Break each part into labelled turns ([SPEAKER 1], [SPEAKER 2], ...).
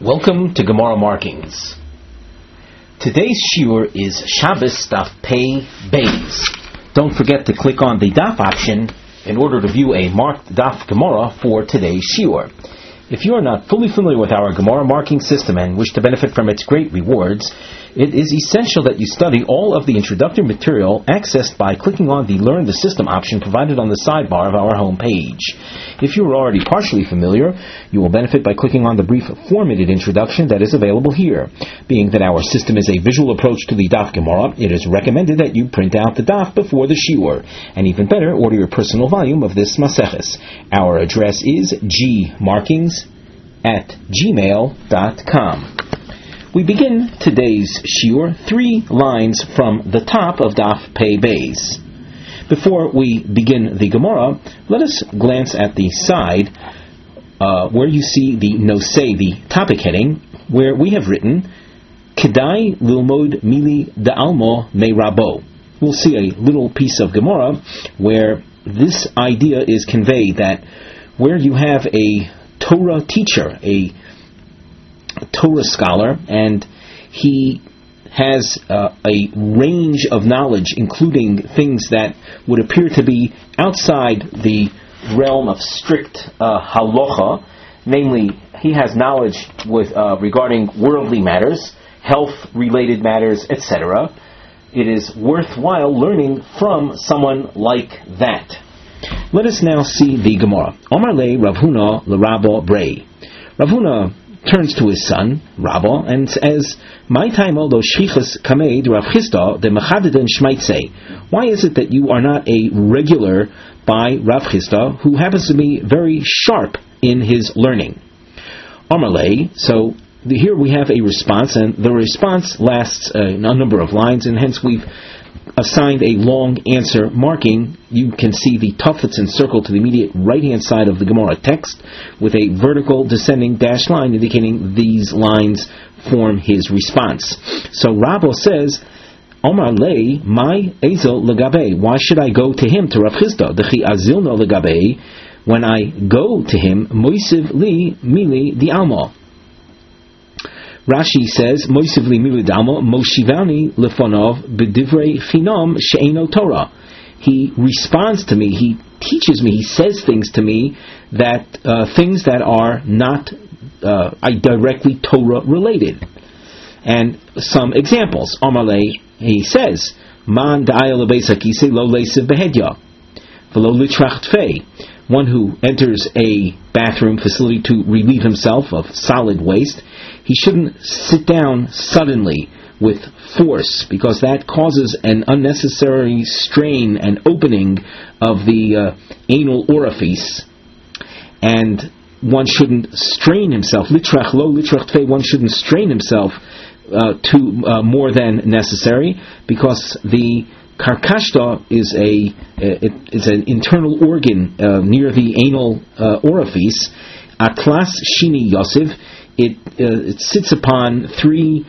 [SPEAKER 1] Welcome to Gemara Markings. Today's shiur is Shabbos Daf Pei Beis. Don't forget to click on the Daf option in order to view a marked Daf Gemara for today's shiur. If you are not fully familiar with our Gemara marking system and wish to benefit from its great rewards, it is essential that you study all of the introductory material accessed by clicking on the Learn the System option provided on the sidebar of our home page. If you are already partially familiar, you will benefit by clicking on the brief formatted introduction that is available here. Being that our system is a visual approach to the Daf Gemara, it is recommended that you print out the Daf before the shiur, and even better, order your personal volume of this Maseches. Our address is gmarkings@gmail.com. We begin today's shiur 3 lines from the top of Daf Pei Beis. Before we begin the Gemara, let us glance at the side where you see the nosei, the topic heading, where we have written Kedai Lilmod Mili Da'almo Me Rabo. We'll see a little piece of Gemara where this idea is conveyed, that where you have a Torah teacher, a Torah scholar, and he has a range of knowledge, including things that would appear to be outside the realm of strict halacha. Namely, he has knowledge regarding worldly matters, health-related matters, etc. It is worthwhile learning from someone like that. Let us now see the Gemara. Omar le Rav Huna l'Rabba Brei. Rav Huna turns to his son, Rabba, and says, "My time although shchichas kameid Rav Chisda de mechadeden shmaitzei." Why is it that you are not a regular by Rav Chisda, who happens to be very sharp in his learning? Amarle. So here we have a response, and the response lasts a number of lines, and hence we've assigned a long answer marking. You can see the tufets encircled to the immediate right-hand side of the Gemara text with a vertical descending dashed line indicating these lines form his response. So Rabbo says, Omar lei, my ezel legabe. Why should I go to him, to Rav Chisda? Dechi azilno legabe. When I go to him, moisiv li mili di alma. Rashi says, Moisiv li mili di alma, moshivani lefonov b'divrei chinam she'eno Torah. He responds to me, he teaches me, he says things to me, that things that are not directly Torah related. And some examples. Amalei, he says, Man da'aya lebeisakise lo leisiv behedya, v'lo litracht fei. One who enters a bathroom facility to relieve himself of solid waste, he shouldn't sit down suddenly with force, because that causes an unnecessary strain and opening of the anal orifice, and one shouldn't strain himself. Litrach lo litrach tfei, one shouldn't strain himself to more than necessary, because the karkashta is an internal organ near the anal orifice. Atlas shini yosef. It sits upon 3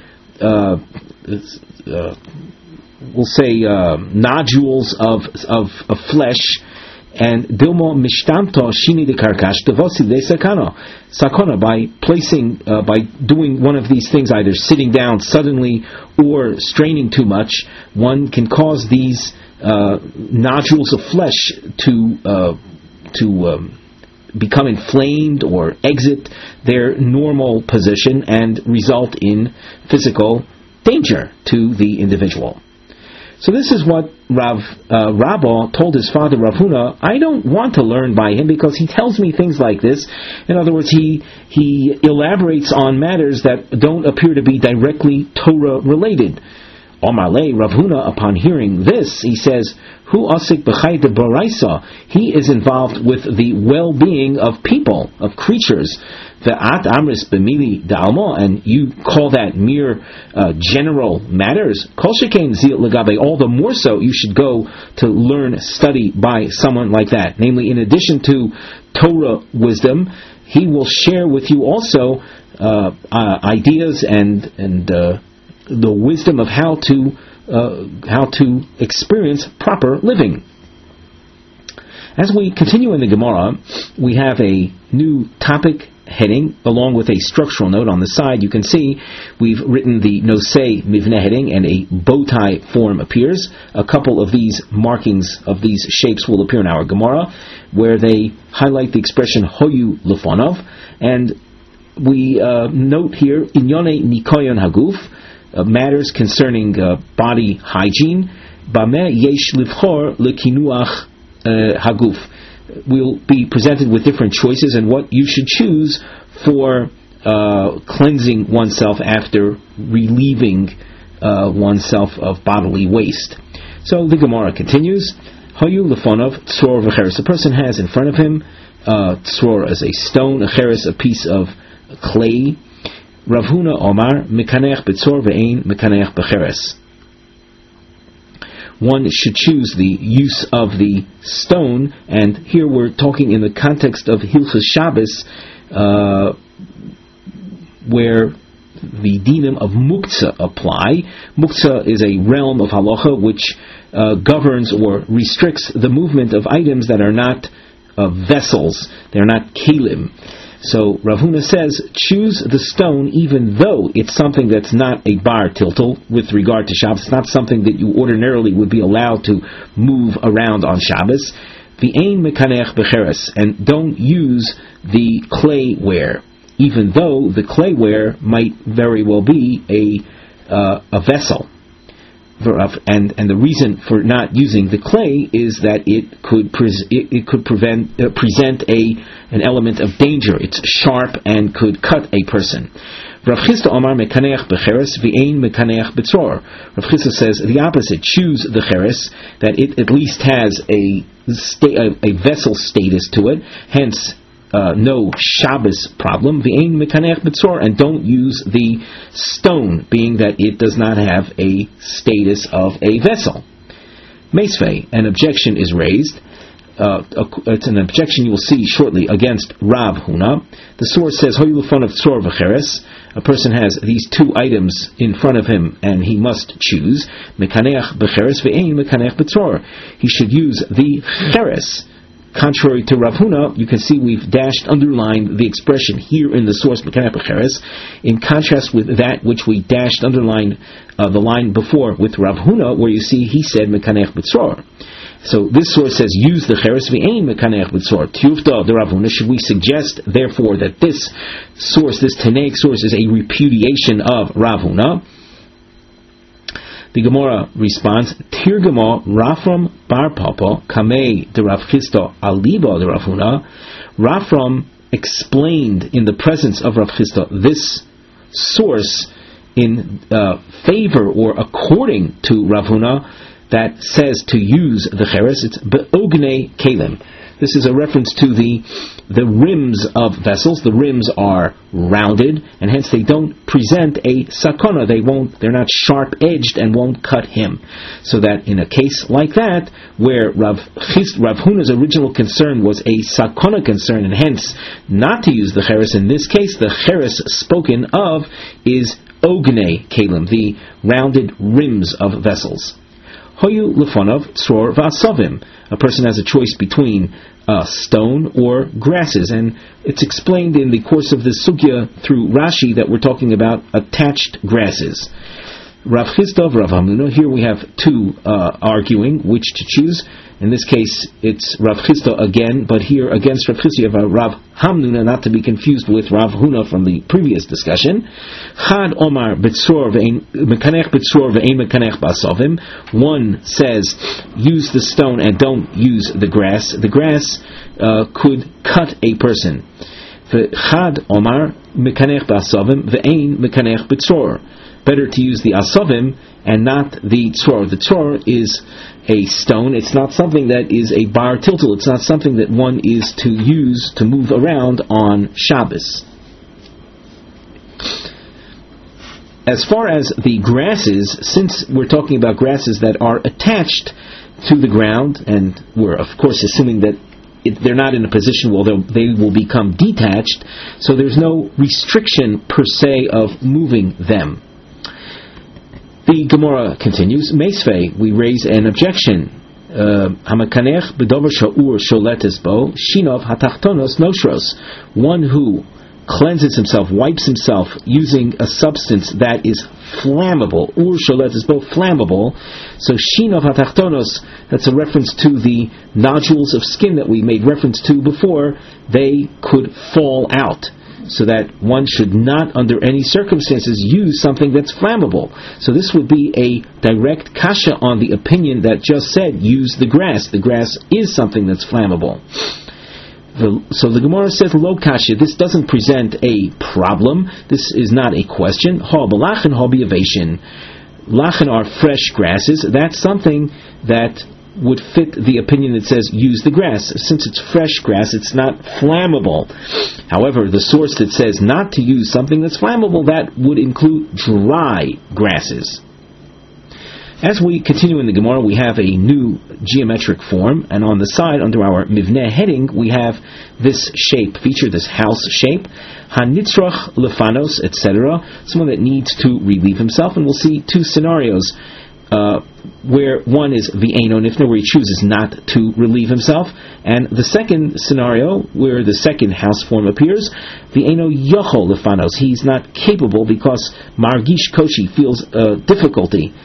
[SPEAKER 1] we'll say nodules of flesh, and dilmo mishtamto shini de karkash devosi de sakana, by doing one of these things, either sitting down suddenly or straining too much, one can cause these nodules of flesh to become inflamed or exit their normal position and result in physical danger to the individual. So this is what Rabba told his father Rav Huna. I don't want to learn by him because he tells me things like this. In other words, he elaborates on matters that don't appear to be directly Torah related. Omar le Rav Huna, upon hearing this, he says, Hu asik b'chai de baraisa. He is involved with the well-being of people, of creatures. The at amris b'mili da'alma, and you call that mere general matters. Kol shekain zil legabe. All the more so you should go to learn, study by someone like that. Namely, in addition to Torah wisdom, he will share with you also ideas and the wisdom of how to experience proper living. As we continue in the Gemara, we have a new topic heading, along with a structural note on the side. You can see we've written the Nosei Mivne heading, and a bow tie form appears. A couple of these markings of these shapes will appear in our Gemara, where they highlight the expression Hoyu Lefonov, and we note here Inyone Nikoyon Haguf, matters concerning body hygiene. Bameh Yesh Livchor Lekinuach Haguf. We'll be presented with different choices and what you should choose for cleansing oneself after relieving oneself of bodily waste. So the Gemara continues. Hayu lefonov tzror v'cheres. A person has in front of him tzror as a stone, a cheres a piece of clay. Rav Huna Omar mekanech b'tzror ve'ein mekanech b'cheres. One should choose the use of the stone, and here we're talking in the context of Hilchos Shabbos, where the dinim of muktzah apply. Muktzah is a realm of halacha which governs or restricts the movement of items that are not vessels, they're not kelim. So Rav Huna says, choose the stone even though it's something that's not a bar tiltal with regard to Shabbos. It's not something that you ordinarily would be allowed to move around on Shabbos. V'ein mekanech b'cheres, and don't use the clayware, even though the clayware might very well be a vessel. And the reason for not using the clay is that it could present an element of danger. It's sharp and could cut a person. Rav Chisda Omar mekanech b'cheres v'ein mekanech b'tzor. Rav Chisda says the opposite. Choose the cheres, that it at least has a vessel status to it. Hence, no Shabbos problem. V'ein mekanech b'tzor, and don't use the stone, being that it does not have a status of a vessel. Meisvei, an objection is raised. It's an objection you will see shortly against Rav Huna. The source says, Hoyu lefonov tzor v'cheres. A person has these two items in front of him and he must choose. Mekanech b'cheres v'ein mekanech b'tzor. He should use the cheres. Contrary to Rav Huna, you can see we've underlined the expression here in the source mekanech b'cheres, in contrast with that which we underlined the line before with Rav Huna, where you see he said mekanech b'tzor. So this source says use the cheres v'ein mekanech b'tzor. Tiyufta the Rav Huna. Should we suggest therefore that this source, this Tanaic source, is a repudiation of Rav Huna? The Gemara responds, Tirgama Rafram Bar Papa Kamei de Rav Chisda Aliba de Rav Huna. Rafram explained in the presence of Rav Chisda this source in favor or according to Rav Huna that says to use the cheres. It's be'ognei kelim. This is a reference to the rims of vessels. The rims are rounded, and hence they don't present a sakana. They're not sharp edged and won't cut him. So that in a case like that, where Rav Huna's original concern was a sakana concern, and hence not to use the cheres, in this case the cheres spoken of is ognei kelim, the rounded rims of vessels. Hoyu lefonov tzror v'asavim. A person has a choice between stone or grasses, and it's explained in the course of this sugya through Rashi that we're talking about attached grasses. Rav Chisda, Rav Hamnuna. Here we have two arguing which to choose. In this case, it's Rav Chisda again, but here against Rav Chisda you have Rav Hamnuna, not to be confused with Rav Huna from the previous discussion. Chad Omar b'tzor mekanech b'tzor ve'ein mekanech b'asavim. One says use the stone and don't use the grass. The grass could cut a person. Chad Omar mekanech b'asavim ve'ein mekanech b'tzor. Better to use the asavim and not the tzor. The tzor is a stone. It's not something that is a bar tiltal. It's not something that one is to use to move around on Shabbos. As far as the grasses, since we're talking about grasses that are attached to the ground, and we're of course assuming that they're not in a position where they will become detached, so there's no restriction per se of moving them. The Gemara continues, Meisvei, we raise an objection. Hamakanech b'dover sha'ur sholetes bo, shinov hatachtonos noshros. One who cleanses himself, wipes himself using a substance that is flammable. Ur sholet is both flammable. So shinov hatachtonos, that's a reference to the nodules of skin that we made reference to before. They could fall out. So that one should not, under any circumstances, use something that's flammable. So this would be a direct kasha on the opinion that just said, use the grass. The grass is something that's flammable. So the Gemara says, lo kasha, this doesn't present a problem. This is not a question. Ha b'lachen, ha b'yaveshin. Lachen are fresh grasses. That's something that would fit the opinion that says use the grass. Since it's fresh grass, it's not flammable. However, the source that says not to use something that's flammable, that would include dry grasses. As we continue in the Gemara, we have a new geometric form, and on the side, under our Mivneh heading, we have this shape, this house shape, Hanitzrach lefanos, etc., someone that needs to relieve himself, and we'll see two scenarios where one is v'eino nifna, where he chooses not to relieve himself, and the second scenario, where the second house form appears, v'eino yochol lefanos, he's not capable because margish koshi feels difficulty.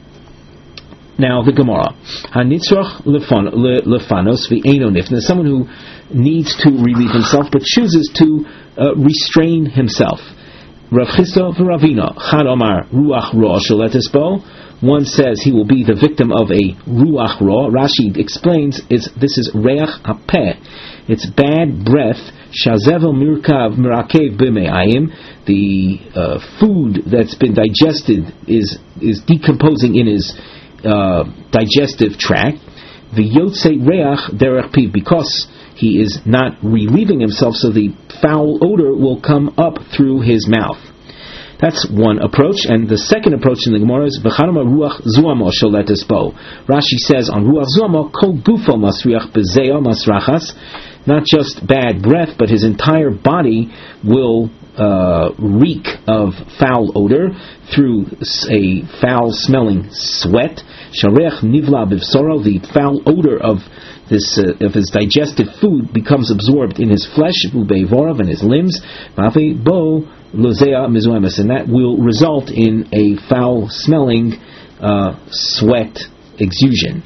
[SPEAKER 1] Now the Gemara, hanitzrach lefanos v'eino nifna, someone who needs to relieve himself but chooses to restrain himself. Rav Chisda v'Ravina, Chad Omar ruach ra sheletes bo. One says he will be the victim of a ruach ra. Rashi explains this is reach hapeh. It's bad breath. Shazevel mirkav mirakev b'me'ayim. The food that's been digested is decomposing in his digestive tract. V'yotze reach derech piv, because he is not relieving himself, so the foul odor will come up through his mouth. That's one approach, and the second approach in the Gemara is v'charama ruach zuamo sholetes bo. Rashi says on ruach zuamo kol gufo masriach bezeo masrachas, not just bad breath, but his entire body will reek of foul odor through a foul-smelling sweat. Sharech nivla bivsoro, the foul odor of his digested food becomes absorbed in his flesh, ubeivorav, and his limbs, bo lozea mizuemes, and that will result in a foul-smelling sweat exusion.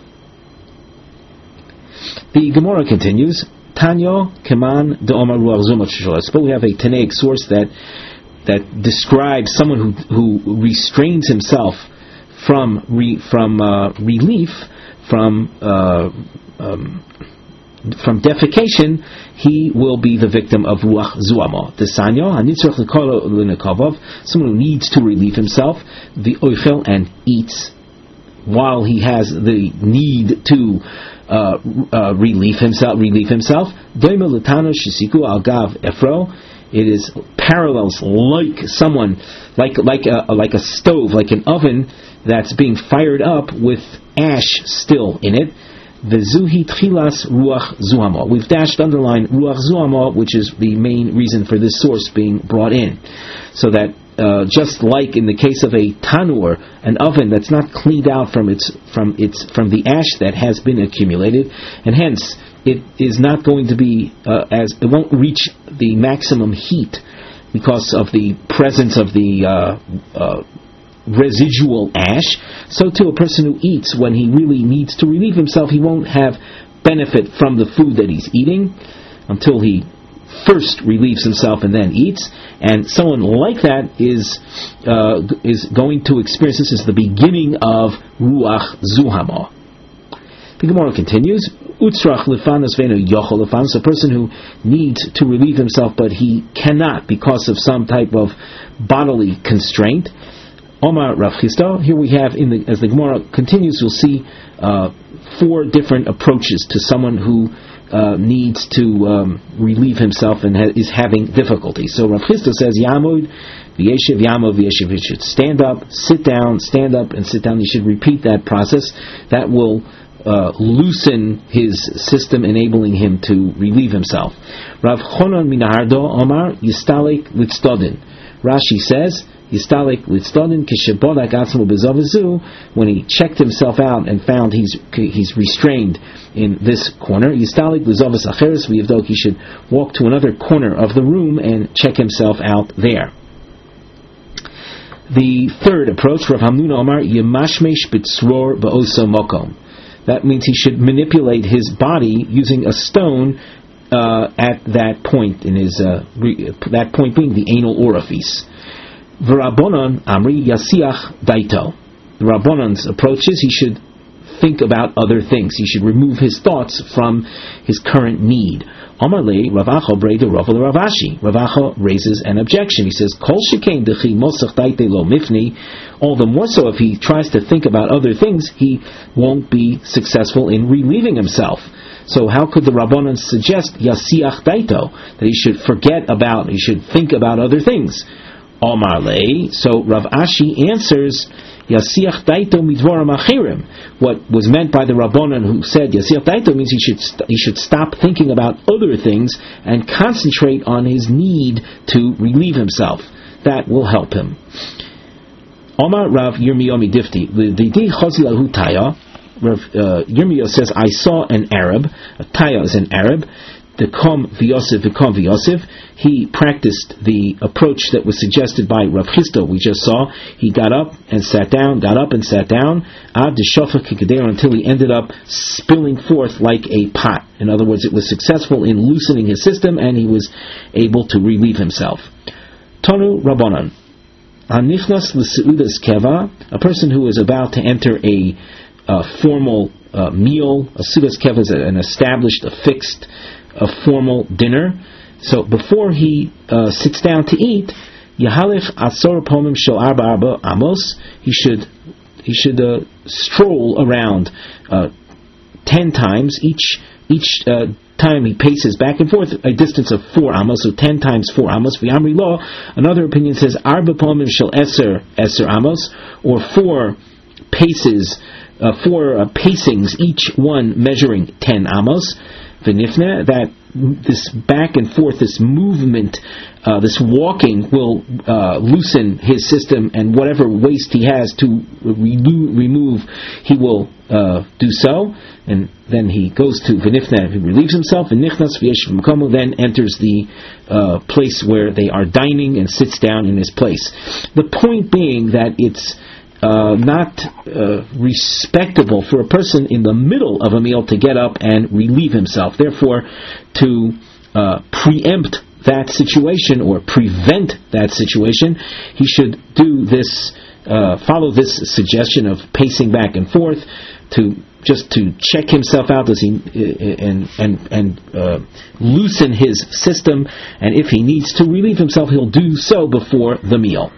[SPEAKER 1] The Gemara continues. Tanyo keman de'omar ruach zuma shesholes. But we have a Tanaic source that describes someone who restrains himself from relief from defecation. He will be the victim of ruach zuamo. The sanyo hanitzrach lekolo l'nekavov, someone who needs to relieve himself, the oichel, and eats while he has the need to relieve himself. Doima l'tano shisiku al gav efro. It is parallels like someone, like a stove, like an oven that's being fired up with ash still in it. Vezuhi tchilas ruach zuhamo. We've underline ruach zuhamo, which is the main reason for this source being brought in, so that just like in the case of a tanur, an oven that's not cleaned out from the ash that has been accumulated, and hence it is not going to be it won't reach the maximum heat because of the presence of the residual ash. So too, a person who eats, when he really needs to relieve himself, he won't have benefit from the food that he's eating until he first relieves himself and then eats. And someone like that is going to experience, this is the beginning of ruach zuhamo. The Gemara continues, utzrach lefanos veno yochol lefanos, a person who needs to relieve himself but he cannot because of some type of bodily constraint. Omar Rav Chisda. Here we have, as the Gemara continues, you'll see 4 different approaches to someone who needs to relieve himself and is having difficulty. So Rav Chisda says, Yamod v'yeshiv, Yamod v'yeshiv. You should stand up, sit down, stand up, and sit down. You should repeat that process. That will loosen his system, enabling him to relieve himself. Rav Chonon Minahardo Omar Yistalik Litzdodin. Rashi says, Yistalik Litzdodin Kishebodak Atzmo Bezovizu, when he checked himself out and found he's restrained in this corner, Yistalik Lizovis Acheres V'yivdok, he should walk to another corner of the room and check himself out there. The third approach, Rav Hamnuna Omar Yemashmesh Bitzror Ba'oso Mokom. That means he should manipulate his body using a stone at that point in his that point being the anal orifice. V'Rabbanan Amri Yasiach Daito. The Rabbanan's approach is he should think about other things. He should remove his thoughts from his current need. Amar le Ravacha Breda Raval Ravashi. Ravacha raises an objection. He says, Kol shekain dechi mosach daite lo mifni. All the more so if he tries to think about other things, he won't be successful in relieving himself. So how could the Rabbanan suggest Yasiach Daito, that he should he should think about other things? Amar le. So Rav Ashi answers, Yasiach Daito midvoram achirim. What was meant by the Rabbanan who said Yasiach Daito means he should stop thinking about other things and concentrate on his need to relieve himself. That will help him. Omar Rav Yirmiyahu Midifti. V'di Chozilahu Taya. Rav Yirmiyahu says, I saw an Arab. A Taya is an Arab. V'kom v'yosef. He practiced the approach that was suggested by Rav Chisda we just saw. He got up and sat down, ad d'shofach k'kedera, until he ended up spilling forth like a pot. In other words, it was successful in loosening his system and he was able to relieve himself. Tonu Rabbanan. Anichnas l'seudas keva, a person who is about to enter a formal meal. A seudas keva is an established, a formal dinner. So before he sits down to eat, Yahalech Atzor Pomim Shel Arba Amos, he should stroll around 10 times. Each time he paces back and forth a distance of 4 amos, so 10 times 4 amos. V'Amri Lo, another opinion says Arba Pomim Shel Eser amos, or 4 paces, 4 pacings, each one measuring 10 amos. V'nifne, that this back and forth, this movement, this walking will loosen his system, and whatever waste he has to remove, he will do so. And then he goes to V'nifne, he relieves himself, and Nichnas V'yesh V'mkomo, then enters the place where they are dining and sits down in his place. The point being that it's not respectable for a person in the middle of a meal to get up and relieve himself. Therefore, to preempt that situation or prevent that situation, he should do this, follow this suggestion of pacing back and forth to check himself out, and loosen his system. And if he needs to relieve himself, he'll do so before the meal.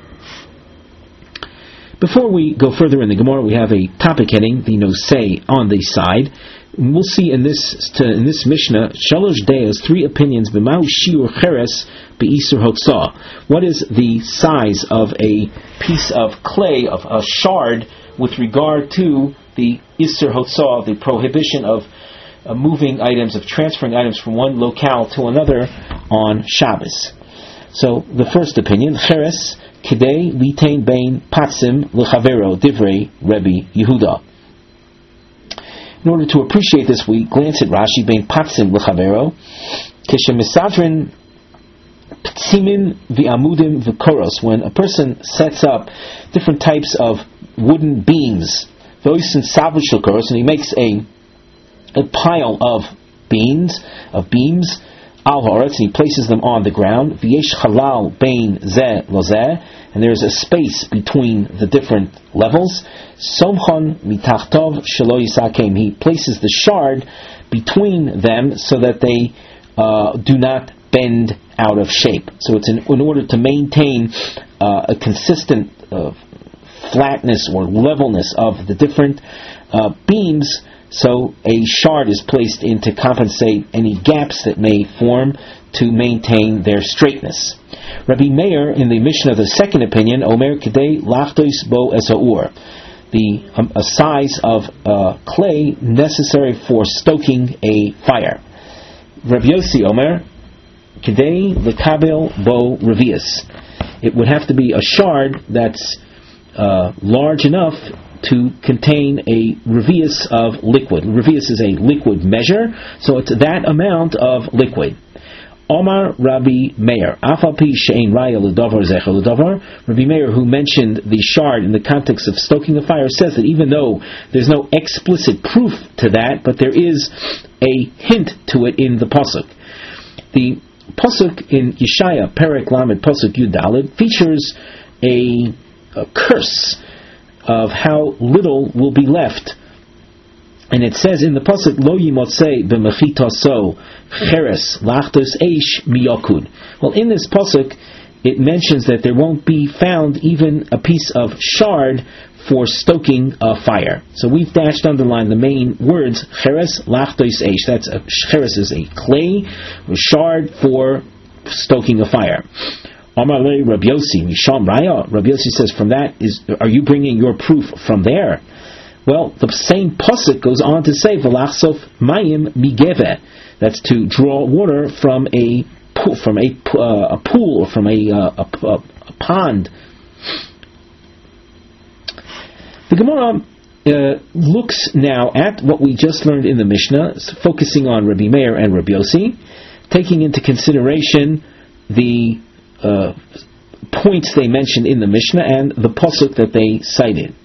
[SPEAKER 1] Before we go further in the Gemara, we have a topic heading, the Nosei, on the side. We'll see in this Mishnah, Shalosh Deos, 3 opinions, B'mau Shiur Cheres B'Isur Hotzah. What is the size of a piece of clay, of a shard, with regard to the Isur Hotzah, the prohibition of moving items, of transferring items from one locale to another on Shabbos? So, the first opinion, Cheres, Kidei litain bein patsim lechavero divrei Rebbe Yehuda. In order to appreciate this, we glance at Rashi, bein patsim lechavero, kishemisavrin ptsimin v'amudim v'koros. When a person sets up different types of wooden beams, v'oisin savrish l'koros, and he makes a pile of beams, al haaretz, and he places them on the ground. V'yesh halal bein zeh lozeh, and there is a space between the different levels. Somchon mitachtov shelo yisakem, he places the shard between them so that they do not bend out of shape. So it's in order to maintain a consistent flatness or levelness of the different beams. So a shard is placed in to compensate any gaps that may form to maintain their straightness. Rabbi Meir, in the Mishnah, the second opinion, Omer Kedei Lachtois Bo Es Ha'ur. a size of clay necessary for stoking a fire. Rabbi Yossi Omer, Kedei lekabel bo revius. It would have to be a shard that's large enough to contain a revius of liquid. Revius is a liquid measure, so it's that amount of liquid. Omar Rabbi Meir, Afalpi she'ein raya l'davar zecher l'davar. Rabbi Meir, who mentioned the shard in the context of stoking a fire, says that even though there's no explicit proof to that, but there is a hint to it in the pasuk. The pasuk in Yeshaya, Perek Lamed, pasuk Yud Daled, features a curse of how little will be left. And it says in the pasuk, Lo yimotzei b'mechitaso cheres lachtos eish miyokud. Well, in this pasuk, it mentions that there won't be found even a piece of shard for stoking a fire. So we've dashed underline the main words, cheres lachtos eish. That's cheres is a clay, a shard for stoking a fire. Amar le Rabbi Yossi misham raya. Rabbi Yossi says, from that are you bringing your proof from there? Well, the same pasuk goes on to say, "V'lachsof mayim migeve." That's to draw water from a pool, or from a pond. The Gemara looks now at what we just learned in the Mishnah, focusing on Rabbi Meir and Rabbi Yossi, taking into consideration the points they mentioned in the Mishnah and the pasuk that they cited.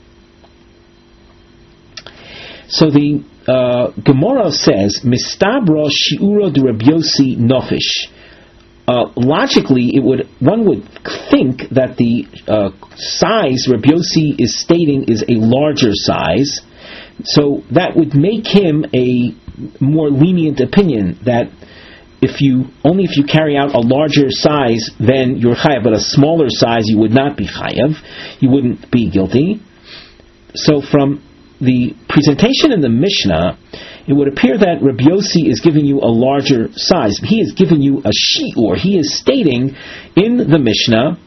[SPEAKER 1] So the Gemara says, "Mistabra shiura de Rabbi Yossi nofish." Logically, one would think that the size Rabbi Yossi is stating is a larger size, so that would make him a more lenient opinion. That if you carry out a larger size, then you're chayav, but a smaller size you would not be chayav, you wouldn't be guilty. So from the presentation in the Mishnah, it would appear that Rabbi Yossi is giving you a larger size. He is giving you a shi'ur. He is stating in the Mishnah,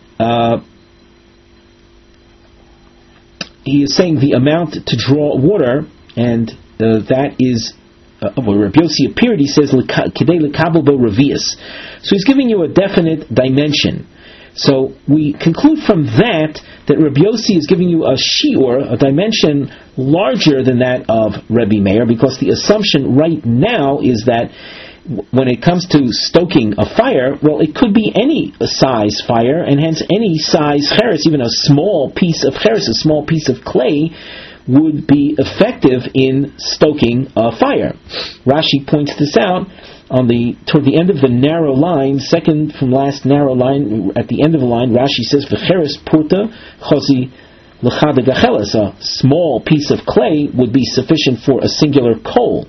[SPEAKER 1] he is saying the amount to draw water, and that is, where Rabbi Yossi appeared, he says, Kedei lekabel bo revius. So he's giving you a definite dimension. So we conclude from that Rabbi Yossi is giving you a shi'ur, a dimension larger than that of Rabbi Meir, because the assumption right now is that when it comes to stoking a fire, well, it could be any size fire, and hence any size cheres, even a small piece of cheres, a small piece of clay, would be effective in stoking a fire. Rashi points this out toward the end of the narrow line, second from last narrow line, at the end of the line, Rashi says, "V'cheres purta chosi l'chad gacheles." A small piece of clay would be sufficient for a singular coal.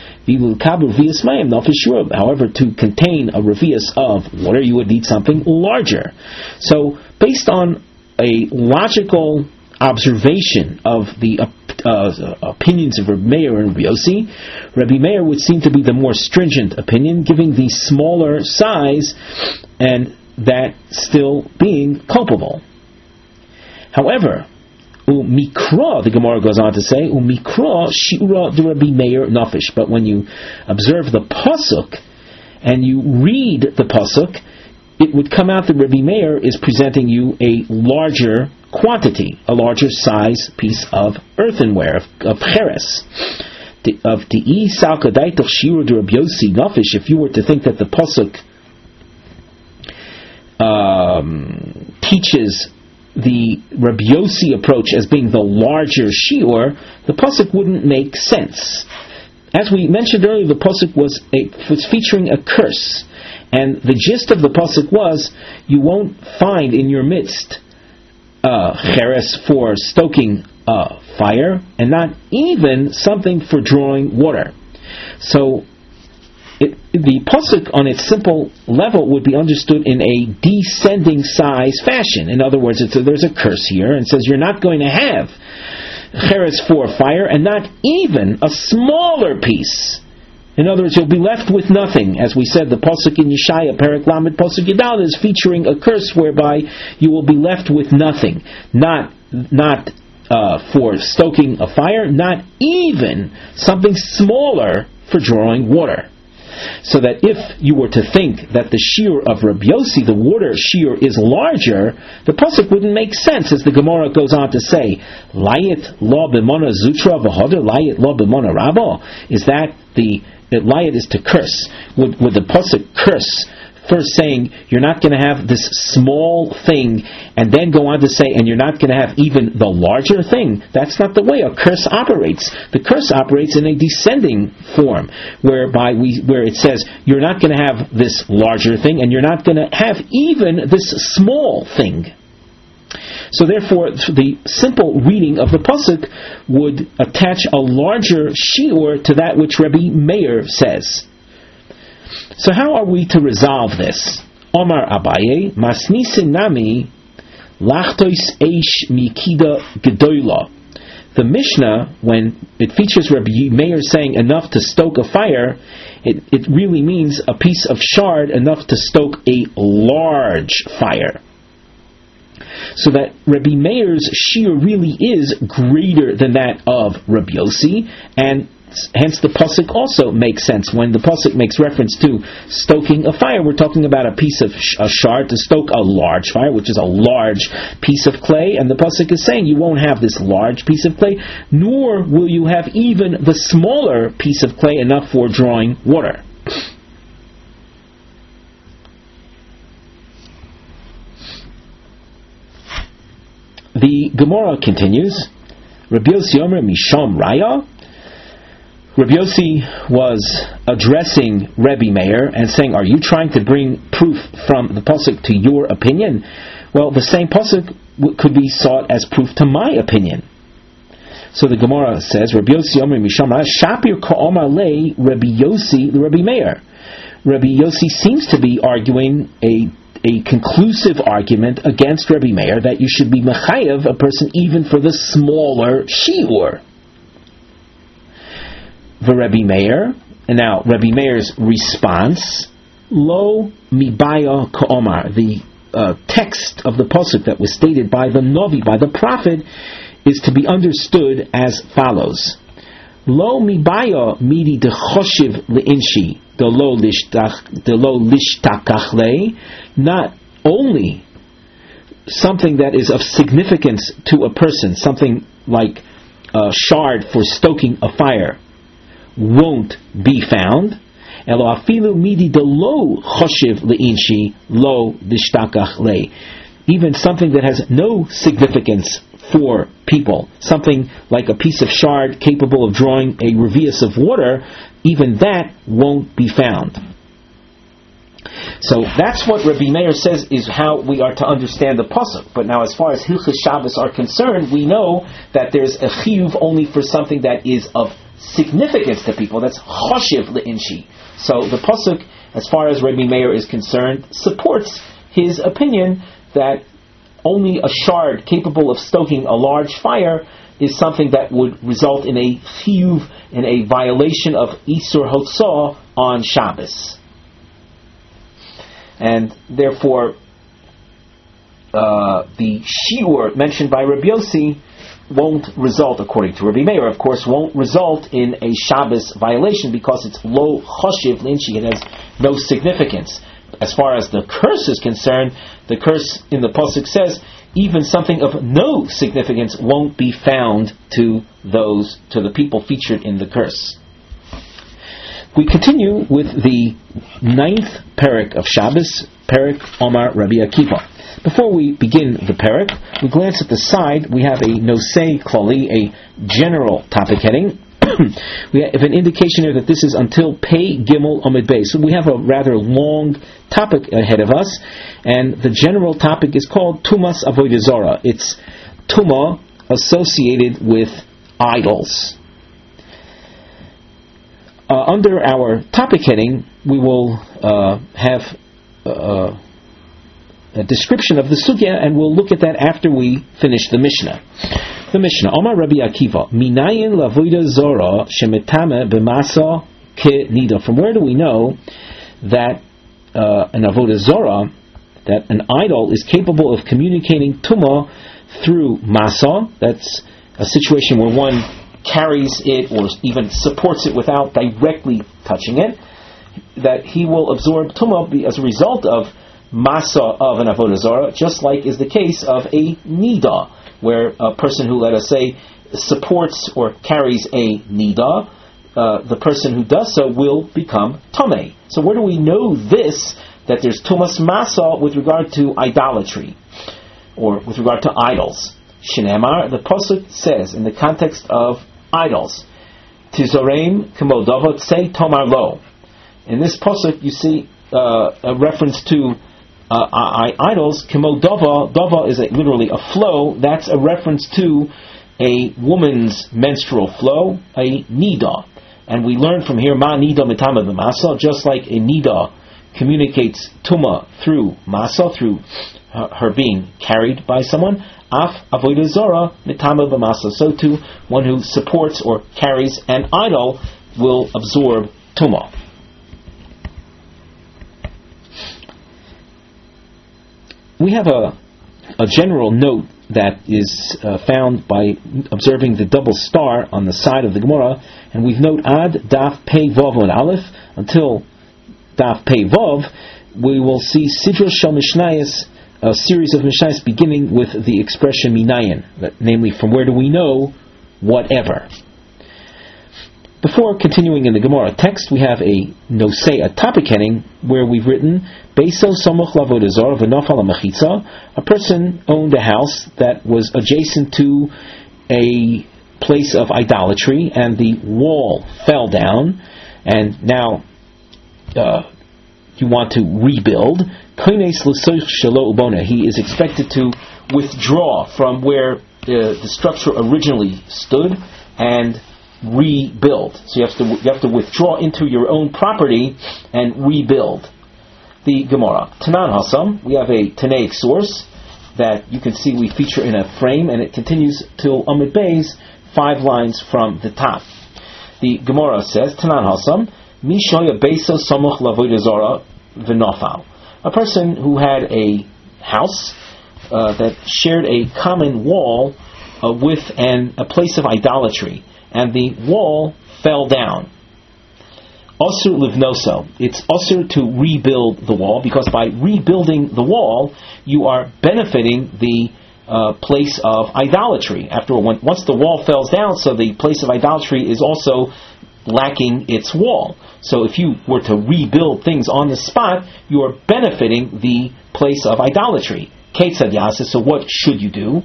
[SPEAKER 1] However, to contain a revius of water, you would need something larger. So, based on a logical observation of the opinions of Rabbi Meir and Rabbi Yossi, Rabbi Meir would seem to be the more stringent opinion, giving the smaller size, and that still being culpable. However, Umikra, the Gemara goes on to say, Umikra shi'ura de Rabbi Meir nafish. But when you observe the pasuk and you read the pasuk, it would come out that Rabbi Meir is presenting you a larger quantity, a larger size piece of earthenware, of cheres. Of Ti'i Salkadaitach Shiur de Rabbi Yossi Nafish, if you were to think that the pasuk teaches the Rabbi Yossi approach as being the larger shiur, the pasuk wouldn't make sense. As we mentioned earlier, the pasuk was featuring a curse, and the gist of the pasuk was, you won't find in your midst cheres for stoking fire, and not even something for drawing water. So the pasuk on its simple level would be understood in a descending size fashion. In other words, there's a curse here, and says you're not going to have cheres for fire, and not even a smaller piece. In other words, you'll be left with nothing. As we said, the pasuk in Yeshaya, Perek Lamed, pasuk Yudal, is featuring a curse whereby you will be left with nothing. Not for stoking a fire, not even something smaller for drawing water. So that if you were to think that the shiur of Rabbi Yossi, the water shiur, is larger, the pasuk wouldn't make sense, as the Gemara goes on to say, Layit lo b'mona zutra v'hoder layit lo b'mona rabo. Is that the layit is to curse? Would the pasuk curse, first saying you're not going to have this small thing, and then go on to say, and you're not going to have even the larger thing? That's not the way a curse operates. The curse operates in a descending form, where it says you're not going to have this larger thing, and you're not going to have even this small thing. So therefore, the simple reading of the pasuk would attach a larger shiur to that which Rabbi Meir says. So how are we to resolve this? Omar Abaye, Masnisin Nami, Lachtois Eish Mikida Gedoyla. The Mishnah, when it features Rabbi Meir saying enough to stoke a fire, it really means a piece of shard enough to stoke a large fire. So that Rabbi Meir's shiur really is greater than that of Rabbi Yossi, and hence the pasuk also makes sense. When the pasuk makes reference to stoking a fire, we're talking about a piece of a shard to stoke a large fire, which is a large piece of clay, and the pasuk is saying you won't have this large piece of clay, nor will you have even the smaller piece of clay enough for drawing water. The Gemara continues, Rabbi Yossi Omer Misham Raya. Rabbi Yossi was addressing Rabbi Meir and saying, are you trying to bring proof from the pasuk to your opinion? Well, the same pasuk could be sought as proof to my opinion. So the Gemara says, Rabbi Yossi Omer Misham Raya Shapir Ka'omar Le Rabbi Yossi the Rabbi Meir. Rabbi Yossi seems to be arguing a conclusive argument against Rabbi Meir that you should be mechayev a person even for the smaller shiur. The Rabbi Meir, and now Rabbi Meir's response, Lo mibaya ka'omar, the text of the pasuk that was stated by the Novi, by the prophet, is to be understood as follows. Lo mibaya midi dechoshiv leinshi, de lo lishtakach le, not only something that is of significance to a person, something like a shard for stoking a fire, won't be found. Elo afilu midi de lo choshiv leinshi lo lishtakach le, even something that has no significance for people, something like a piece of shard capable of drawing a revius of water, even that won't be found. So that's what Rabbi Meir says is how we are to understand the pasuk. But now, as far as Hilchos Shabbos are concerned, we know that there's a chiyuv only for something that is of significance to people. That's choshiv leinshi. So the pasuk, as far as Rabbi Meir is concerned, supports his opinion that only a shard capable of stoking a large fire is something that would result in a chiyuv, in a violation of Isur Hotzah on Shabbos. And therefore, the shiur mentioned by Rabbi Yossi won't result, according to Rabbi Meir, of course, won't result in a Shabbos violation because it's lo choshiv leinshi, it has no significance. As far as the curse is concerned, the curse in the pasuk says even something of no significance won't be found to the people featured in the curse. We continue with the 9th parak of Shabbos, Parak Omar Rabbi Akiva. Before we begin the parak, we glance at the side. We have a nosei klali, a general topic heading. We have an indication here that this is until Pei Gimel Amud Beis. So we have a rather long topic ahead of us, and the general topic is called Tumas Avodah Zarah. It's Tumah associated with idols. Under our topic heading, we will have a description of the sugya, and we'll look at that after we finish the Mishnah. The Mishnah, Omar Rabbi Akiva, Minayin lavoida zora shemetame b'masa ke nida. From where do we know that an avodah zora, that an idol is capable of communicating tumah through masa, that's a situation where one carries it or even supports it without directly touching it, that he will absorb tumah as a result of masa of an avodah zarah, just like is the case of a nida, where a person who, let us say, supports or carries a nida, the person who does so will become tameh. So where do we know this, that there's tumas masa with regard to idolatry, or with regard to idols? Shneimar, the pasuk says in the context of idols, Tizorem kemo dava tsei tomar lo. In this pasuk you see a reference to idols. Kemo dava, dava is literally a flow. That's a reference to a woman's menstrual flow, a nida. And we learn from here, ma nida mitama b'masa, just like a nida communicates tuma through masa, through her being carried by someone. Af avodah zara mitama b'masa, so too one who supports or carries an idol will absorb tuma. We have a general note that is found by observing the double star on the side of the Gemara, and we've noted ad daf pei vav and aleph until daf pei vav. We will see sidra shel mishnayos, a series of mishnayos beginning with the expression minayin, namely from where do we know whatever. Before continuing in the Gemara text, we have a nosei, a topic heading, where we've written Beiso Somoch Lavodah Zarah V'Nafal HaMechitza. A person owned a house that was adjacent to a place of idolatry, and the wall fell down, and now you want to rebuild. He is expected to withdraw from where the structure originally stood and rebuild. So you have to withdraw into your own property and rebuild. The Gemara Tanan Hasam, we have a Tanaic source that you can see we feature in a frame, and it continues till Amud Beis, 5 lines from the top. The Gemara says Tanan Hasam Mishoya Beiso Samuch Lavodah Zarah V'Nafal. A person who had a house that shared a common wall with a place of idolatry, and the wall fell down. Osur livnoso. It's osur to rebuild the wall, because by rebuilding the wall, you are benefiting the place of idolatry. After all, once the wall falls down, so the place of idolatry is also lacking its wall. So if you were to rebuild things on the spot, you are benefiting the place of idolatry. Ketzad yaseh, so what should you do?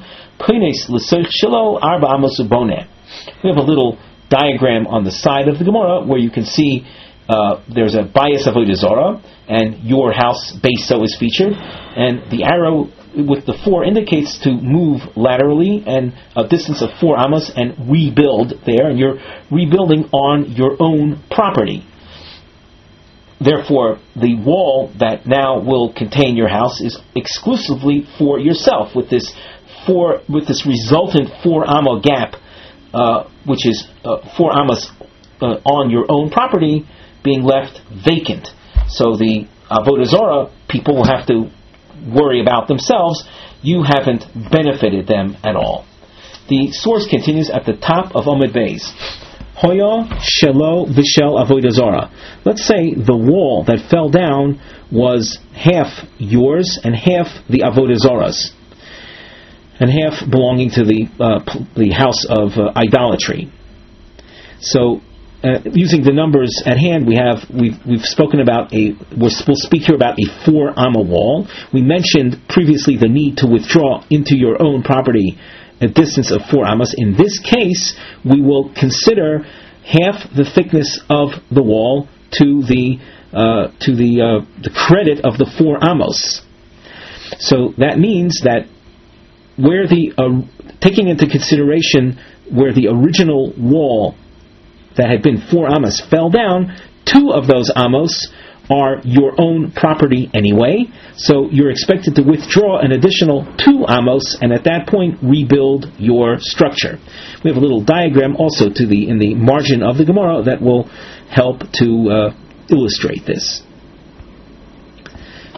[SPEAKER 1] We have a little diagram on the side of the Gemara where you can see there's a bias avodah zarah, and your house base so is featured, and the arrow with the 4 indicates to move laterally and a distance of 4 amos and rebuild there, and you're rebuilding on your own property. Therefore, the wall that now will contain your house is exclusively for yourself, with this resultant 4 amo gap, which is 4 amos on your own property, being left vacant. So the avodah zarah people will have to worry about themselves. You haven't benefited them at all. The source continues at the top of Amud Beis. Hoya shelo v'shel avodah zarah. Let's say the wall that fell down was half yours and half the avodah zarah's, and half belonging to the house of idolatry. So, using the numbers at hand, we've spoken about we'll speak here about a 4 amma wall. We mentioned previously the need to withdraw into your own property a distance of 4 amos. In this case, we will consider half the thickness of the wall to the credit of the 4 amos. So that means that where taking into consideration where the original wall that had been 4 amos fell down, 2 of those amos are your own property anyway, so you're expected to withdraw an additional 2 amos, and at that point rebuild your structure. We have a little diagram also in the margin of the Gemara that will help to illustrate this.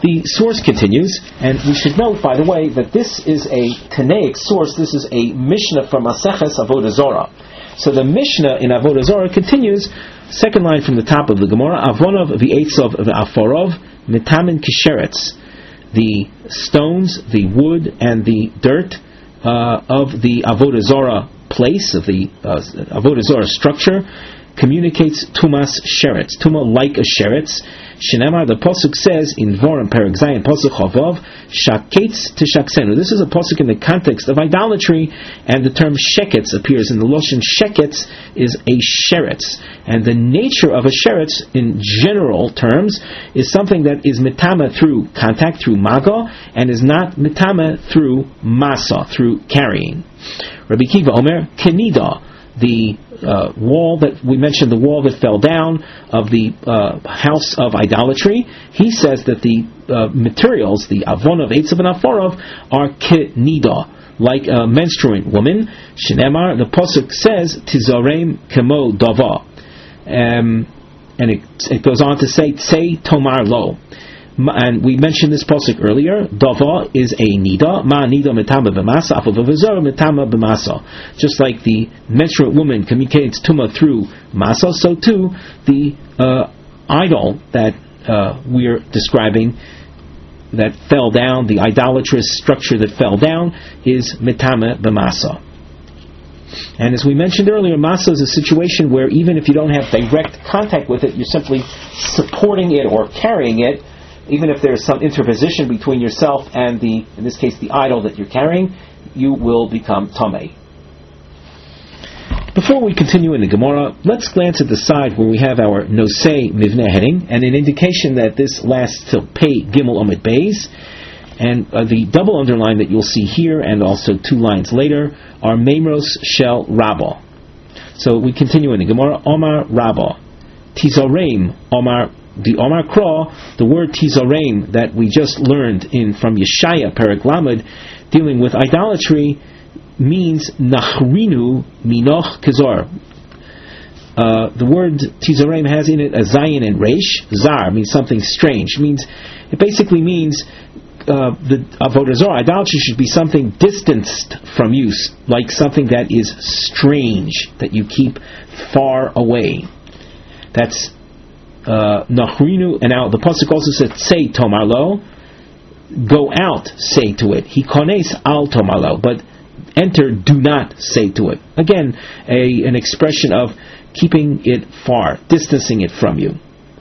[SPEAKER 1] The source continues, and we should note, by the way, that this is a Tanaic source. This is a Mishnah from Maseches Avodah Zorah. So the Mishnah in Avodah Zorah continues, second line from the top of the Gemara, Avonov v'eitzov v'aforov mitamin kisheretz. The stones, the wood, and the dirt of the Avodah Zorah place, of the Avodah Zorah structure, communicates tumas sheretz, tuma like a sheretz. Shenamar, the pasuk says in Dvarim Perek Zayin pasuk Chavav, shaketz tishaksenu. This is a pasuk in the context of idolatry, and the term sheketz appears in the Loshen. Sheketz is a sheretz, and the nature of a sheretz, in general terms, is something that is mitama through contact, through maga, and is not mitama through masa, through carrying. Rabbi Kiva Omer kenida. The wall that we mentioned, the wall that fell down of the house of idolatry, he says that the materials, the avon of Eitzav and Aforov, are kenida, like a menstruant woman. Shenemar, the pasuk says, Tizarem kemo dava, and it goes on to say, Tzei tomar lo. And we mentioned this pasuk earlier. Dava is a nida. Ma nida metama b'masa, afavavazara metama b'masa. Just like the menstruant woman communicates tuma through masa, so too the idol that we're describing, that fell down, the idolatrous structure that fell down, is metama b'masa. And as we mentioned earlier, masa is a situation where even if you don't have direct contact with it, you're simply supporting it or carrying it. Even if there's some interposition between yourself and in this case, the idol that you're carrying, you will become tamei. Before we continue in the Gemara, let's glance at the side where we have our Nosei Mivneh heading, and an indication that this lasts till Pei Gimel Omid Beis. And the double underline that you'll see here, and also 2 lines later, are Memros Shel Rabba. So we continue in the Gemara, Omar Rabba, Tizoreim Omar. The Omar Kra, the word Tizoreim that we just learned from Yeshaya Perek Lamed, dealing with idolatry, means Nachrinu Minoch Kizor. The word Tizoreim has in it a Zayin and Reish. Zar means something strange. It basically means the Avodah Zorah, idolatry, should be something distanced from use, like something that is strange, that you keep far away. That's Nachrinu, and now the pasuk also said, "Say tomarlo," go out, say to it. He kones al tomarlo, but enter, do not say to it. Again, an expression of keeping it far, distancing it from you.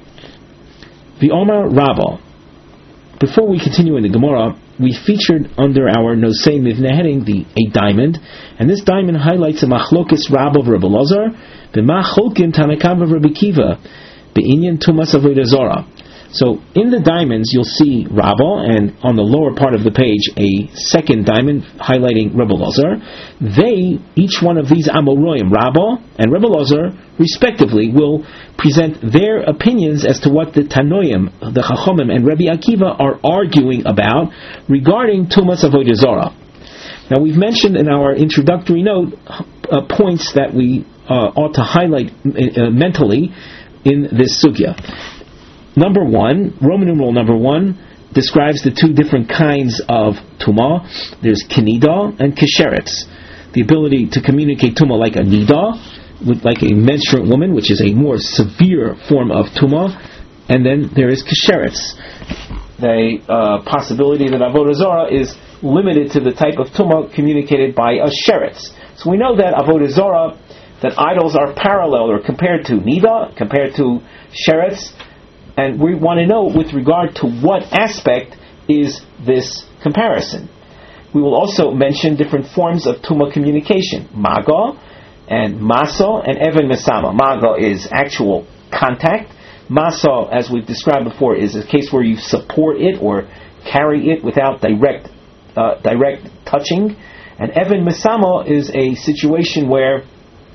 [SPEAKER 1] The Omar Rabba. Before we continue in the Gemara, we featured under our Nosei Mivneh heading a diamond, and this diamond highlights a machlokes Rabba of Rabbi Lazar, b'ma cholkin Tanakam of Rabbi Kiva. Be'inyan tumas avodah zorah. So in the diamonds you'll see Rabba, and on the lower part of the page a second diamond highlighting Rebbe Lazar. They, each one of these Amoroim, Rabba and Rebbe Lazar, respectively, will present their opinions as to what the Tanoim, the Chachomim, and Rabbi Akiva are arguing about regarding tumas avodah zorah. Now we've mentioned in our introductory note points that we ought to highlight mentally in this sugya. Number 1, Roman numeral number 1, describes the 2 different kinds of tumah. There's kenida and kesheretz. The ability to communicate tumah like a nida, like a menstruant woman, which is a more severe form of tumah. And then there is kesheretz, the possibility that avodah zorah is limited to the type of tumah communicated by a sheretz. So we know that avodah zorah, that idols are parallel or compared to nida, compared to sheretz, and we want to know with regard to what aspect is this comparison. We will also mention different forms of tumah communication, maga and masa and even mesama. Maga is actual contact. Masa, as we've described before, is a case where you support it or carry it without direct touching. And even mesama is a situation where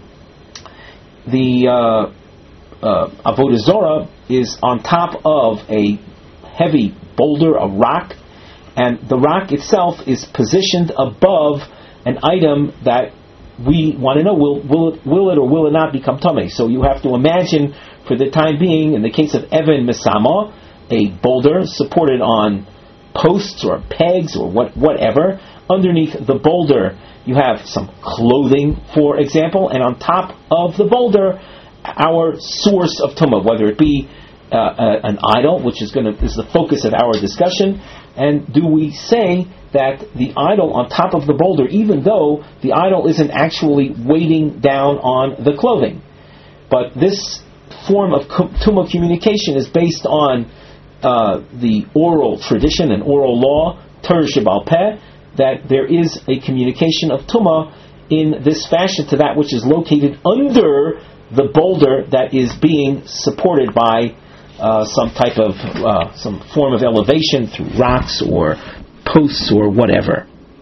[SPEAKER 1] the avodah zorah is on top of a heavy boulder, a rock, and the rock itself is positioned above an item that we want to know, will it or will it not become tamei. So you have to imagine, for the time being, in the case of Even Mesama, a boulder supported on posts or pegs or whatever. Underneath the boulder, you have some clothing, for example, and on top of the boulder, our source of tumah, whether it be an idol, which is the focus of our discussion. And do we say that the idol on top of the boulder, even though the idol isn't actually weighting down on the clothing, but this form of tumah communication is based on the oral tradition and oral law, Torah Sheba'al Peh, that there is a communication of tumah in this fashion to that which is located under the boulder that is being supported by some type of some form of elevation through rocks or posts or whatever.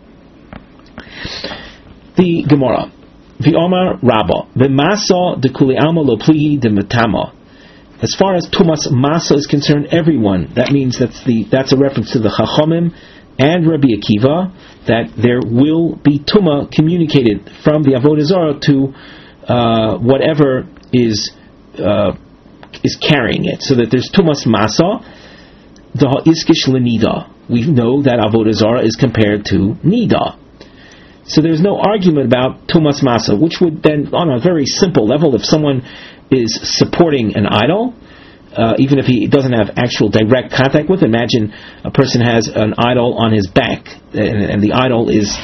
[SPEAKER 1] The Gemara, the Omar Rabba, the Masa de Kuli Alma Lo Plihi de Metama. As far as Tumas Masa is concerned, everyone. That means that's a reference to the Chachamim and Rabbi Akiva, that there will be Tumah communicated from the Avodah Zarah to whatever is carrying it, so that there's Tumas Masa, the Iskish Lenida. We know that Avodah Zarah is compared to Nida. So there's no argument about Tumas Masa, which would then, on a very simple level, if someone is supporting an idol, even if he doesn't have actual direct contact with it, imagine a person has an idol on his back, and the idol is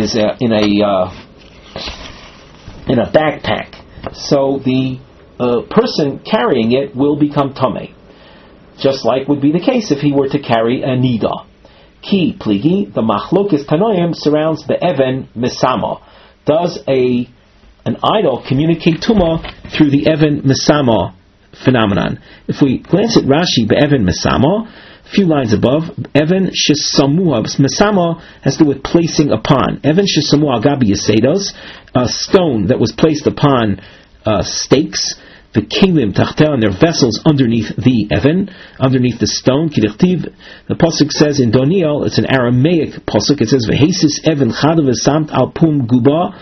[SPEAKER 1] in a backpack. So the person carrying it will become tamei, just like would be the case if he were to carry a nida. Ki pligi, the machlokes tanoim surrounds the even misama. Does an idol communicate tumah through the even misama phenomenon? If we glance at Rashi, be'even misama, a few lines above, even shesamua, misama has to do with placing upon. Even shesamua agabi yasedos, a stone that was placed upon stakes, the kilim tachtel, and their vessels underneath the even, underneath the stone. Kidechtiv, the pasuk says in Doniel, it's an Aramaic pasuk. It says vehesis even chadav samt al pum guba.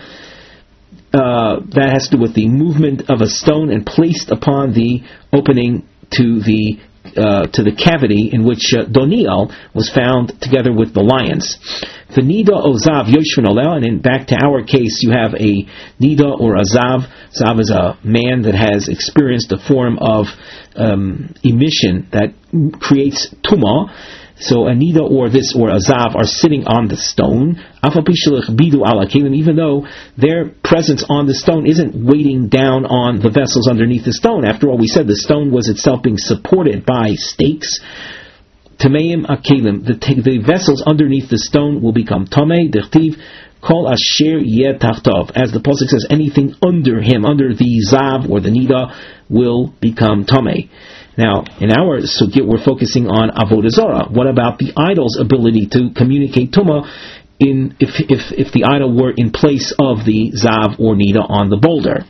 [SPEAKER 1] That has to do with the movement of a stone and placed upon the opening to the cavity in which Doniel was found together with the lions. The nida o zav yoshvin olel, and back to our case, you have a nida or a zav. Zav is a man that has experienced a form of emission that creates tumah. So a nida or a zav are sitting on the stone, even though their presence on the stone isn't weighting down on the vessels underneath the stone. After all, we said the stone was itself being supported by stakes. Tameim akelim, the vessels underneath the stone will become tamei. Dechtiv kol asher yeh tachtov, as the pasuk says, anything under him, under the zav or the nida, will become tamei. Now, in our sugya, we're focusing on avodah zarah. What about the idol's ability to communicate tumah if the idol were in place of the zav or nida on the boulder?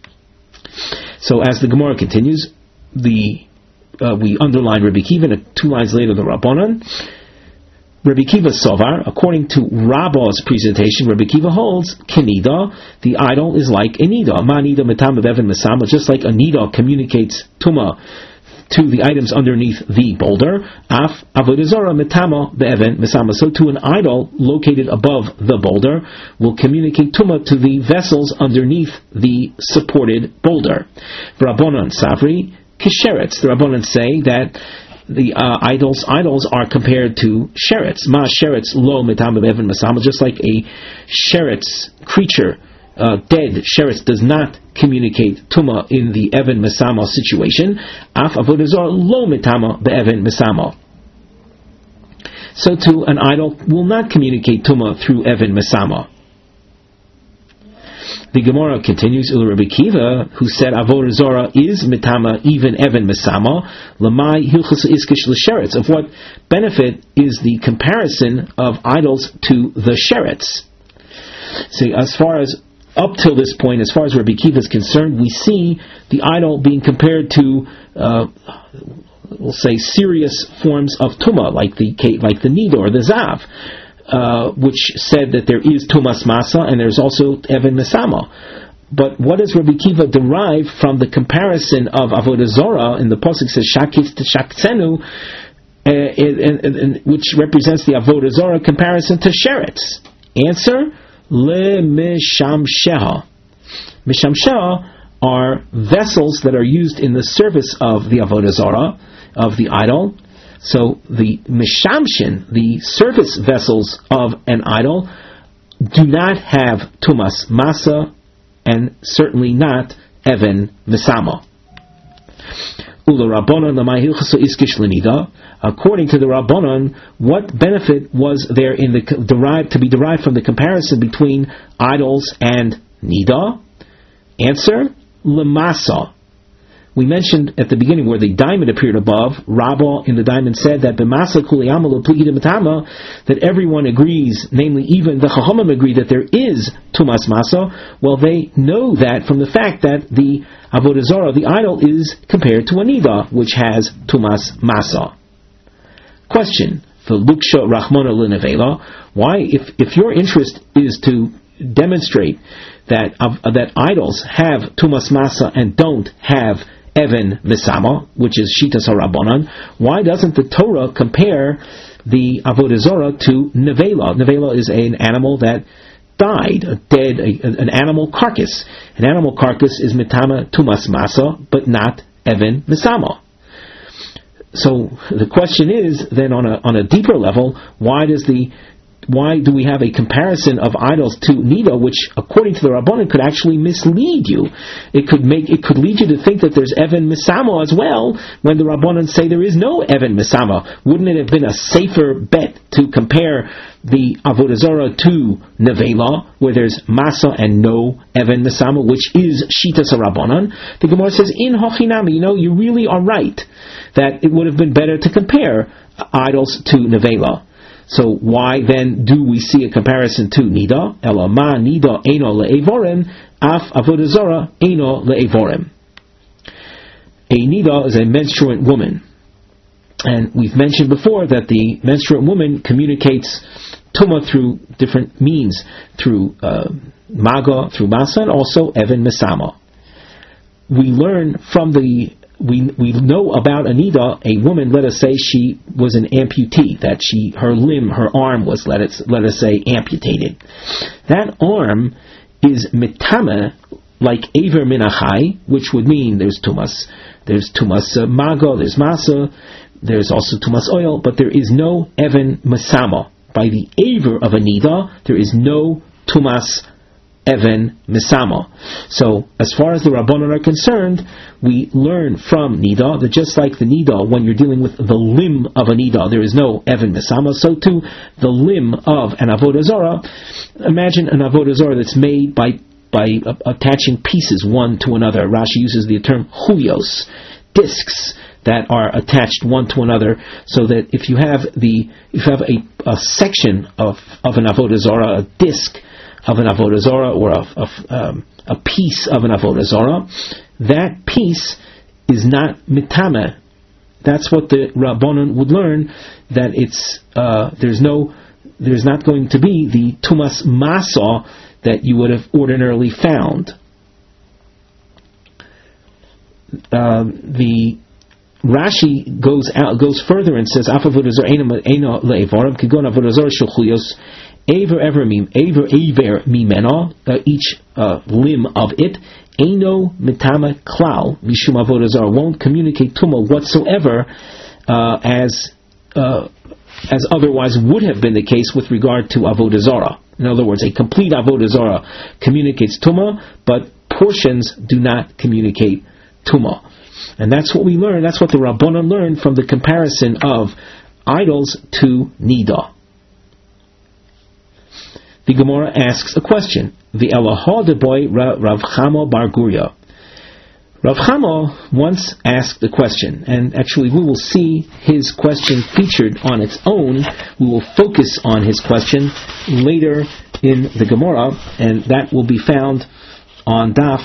[SPEAKER 1] So, as the Gemara continues, we underline Rabbi Kiva, and 2 lines later the Rabbanan. Rabbi Kiva Sovar, according to Rabbah's presentation, Rabbi Kiva holds Kenida, the idol is like a nida. Ma nida metam be'even mesama, just like a nida communicates tumah to the items underneath the boulder. Af avodah zarah metama be'even mesama. So to an idol located above the boulder will communicate tumah to the vessels underneath the supported boulder. Rabbanan Savri Kisheretz. The Rabbanan say that the idols are compared to sherets. Ma sherets lo metam be'even mesama. Just like a sherets creature, dead sherets, does not communicate tumah in the even mesama situation. Af avodah zarah lo metama be'even mesama. So too, an idol will not communicate tumah through even mesama. The Gemara continues, Rabbi Kiva, who said avodah zarah is metama, even even mesama, lamai hilchus iskish l'sherets. Of what benefit is the comparison of idols to the sherets? See, as far as up till this point, as far as Rabbi Kiva is concerned, we see the idol being compared to, we'll say, serious forms of tumah, like the nida or the zav, which said that there is tumas masa and there's also even mesama. But what does Rabbi Kiva derive from the comparison of avodah zarah? In the pasuk says shakitz to shaktzenu, which represents the Avodah Zarah comparison to sheretz? Answer: le mishamsheha. Mishamsheha are vessels that are used in the service of the Avodah Zarah, of the idol. So the mishamshin, the service vessels of an idol, do not have tumas masa, and certainly not even misama. According to the Rabbanon, what benefit was there in the to be derived from the comparison between idols and nida? Answer: lemasa. We mentioned at the beginning where the diamond appeared above. Rabbah in the diamond said that that everyone agrees, namely even the Chachamim agree that there is tumas masa. Well, they know that from the fact that the Avodah Zarah, the idol, is compared to a nida, which has tumas masa. Question: V'luksha rachmana l'nevela. Why, if your interest is to demonstrate that idols have tumas masa and don't have even misama, which is shitas harabanan, why doesn't the Torah compare the Avodah Zarah to nevela? Nevela is an animal that died, an animal carcass. An animal carcass is mitama tumas masa, but not even misama. So the question is then, on a deeper level, why do we have a comparison of idols to nida, which, according to the Rabbanan, could actually mislead you? It could lead you to think that there's even misama as well, when the Rabbanan say there is no even misama. Wouldn't it have been a safer bet to compare the Avodah Zarah to nevela, where there's masa and no even misama, which is shitas Rabbanan? The Gemara says, in hochinami, you really are right, that it would have been better to compare idols to nevela. So why then do we see a comparison to nida? Ela ma nida eino le'evorem, af avodah zarah eino le'evorem. A nida is a menstruant woman, and we've mentioned before that the menstruant woman communicates tumah through different means, through maga, through masa, and also even misama. We learn from we know about a nida, a woman, let us say she was an amputee, that her arm was, let us say, amputated. That arm is mitame, like aver minachai, which would mean there's tumas maga, there's masa, there's also tumas oil, but there is no even masama. By the aver of a nida, there is no tumas even misama. So, as far as the Rabbanon are concerned, we learn from nida that just like the nida, when you're dealing with the limb of a nida, there is no even misama. So too, the limb of an avodah zarah. Imagine an avodah zarah that's made by attaching pieces one to another. Rashi uses the term huyos, discs that are attached one to another, so that if you have a section of an avodah zarah, a disc of an avodah zarah, or a piece of an avodah zarah, that piece is not mitame. That's what the Rabbanon would learn, that there's not going to be the tumas masa that you would have ordinarily found. The Rashi goes further and says, "Af avodah zarah eino le'evorim kigon avodah zarah shel chuyos aver mimena, each limb of it, eino mitama klal mishum avodah zarah, won't communicate tumah whatsoever, as otherwise would have been the case with regard to avodah zarah. In other words, a complete avodah zarah communicates tumah, but portions do not communicate tumah." And that's what we learn, that's what the Rabbanan learned from the comparison of idols to nida. The Gemara asks a question. The Elaha de boy Rav Chama bar Guria. Rav Chama once asked a question, and actually we will see his question featured on its own. We will focus on his question later in the Gemara, and that will be found on Daf